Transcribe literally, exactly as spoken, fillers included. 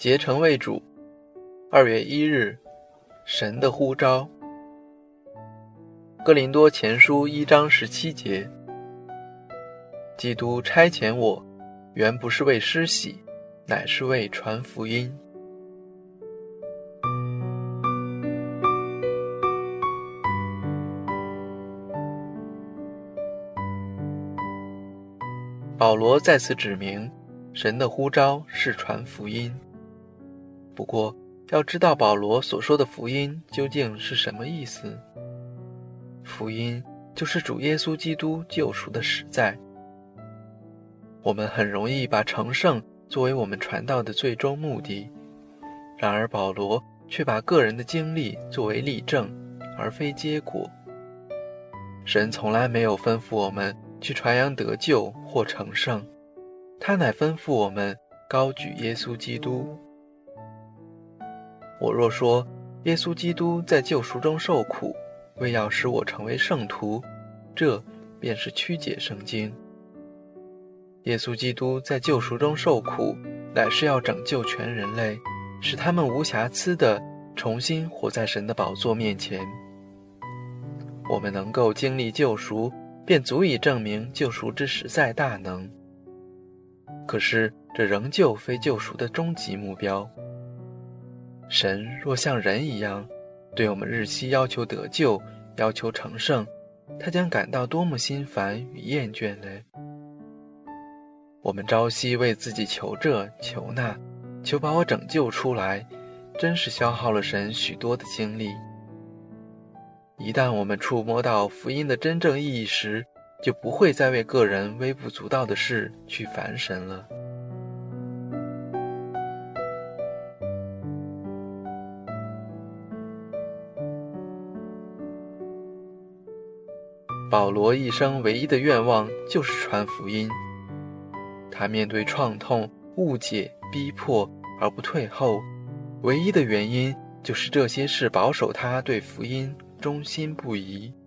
竭诚为主。二月一日，神的呼召。哥林多前书一章十七节，基督差遣我，原不是为施洗，乃是为传福音。保罗再次指明，神的呼召是传福音。不过，要知道保罗所说的福音究竟是什么意思？福音就是主耶稣基督救赎的实在。我们很容易把成圣作为我们传道的最终目的，然而保罗却把个人的经历作为例证，而非结果。神从来没有吩咐我们去传扬得救或成圣，他乃吩咐我们高举耶稣基督。我若说耶稣基督在救赎中受苦，为要使我成为圣徒，这便是曲解圣经。耶稣基督在救赎中受苦，乃是要拯救全人类，使他们无瑕疵地重新活在神的宝座面前。我们能够经历救赎，便足以证明救赎之实在大能。可是这仍旧非救赎的终极目标。神若像人一样对我们日夕要求得救，要求成圣，他将感到多么心烦与厌倦嘞！我们朝夕为自己求这求那，求把我拯救出来，真是消耗了神许多的精力。一旦我们触摸到福音的真正意义时，就不会再为个人微不足道的事去烦神了。保罗一生唯一的愿望就是传福音。他面对创痛、误解、逼迫而不退后，唯一的原因就是这些事保守他对福音忠心不移。